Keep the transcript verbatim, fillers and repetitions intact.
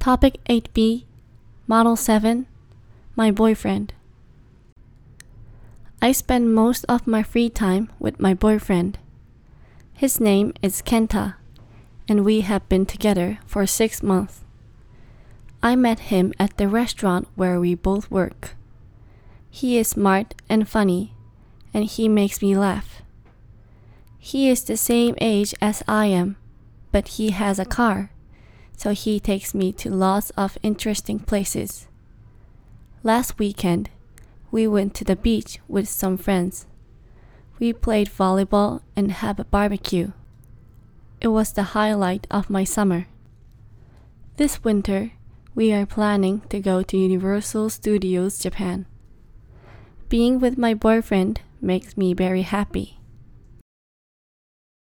Topic eight B, Model seven, my boyfriend. I spend most of my free time with my boyfriend. His name is Kenta, and we have been together for six months. I met him at the restaurant where we both work. He is smart and funny, and he makes me laugh. He is the same age as I am, but he has a car, so he takes me to lots of interesting places. Last weekend, we went to the beach with some friends. We played volleyball and had a barbecue. It was the highlight of my summer. This winter, we are planning to go to Universal Studios Japan. Being with my boyfriend makes me very happy.